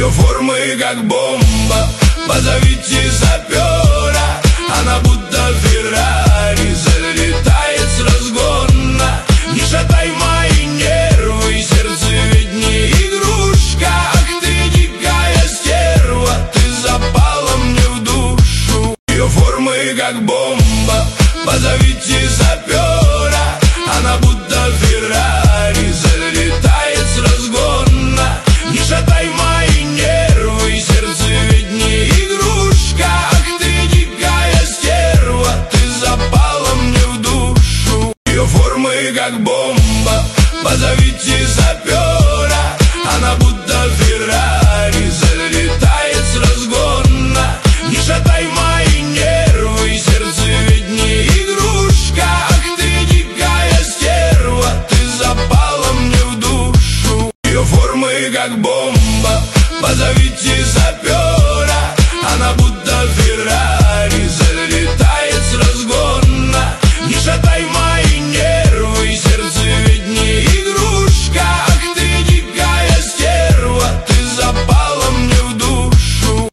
Ее формы как бомба, позовите сапера. Она будто Феррари, залетает с разгона. Не шатай мои нервы, сердце ведь не игрушка. Ах ты дикая стерва, ты запала мне в душу. Ее формы как бомба, позовите сапера. Она будто Феррари, залетает с разгона. Не шатай мои нервы, сердце ведь не игрушка. Ах ты дикая стерва, ты запала мне в душу. Ее формы как бомба, позовите сапера. Она будто Феррари, залетает с разгона. Не шатай мои нервы, сердце ведь не игрушка. Ах ты дикая стерва, ты запала мне в душу. Ее формы как бомба, позовите сапера.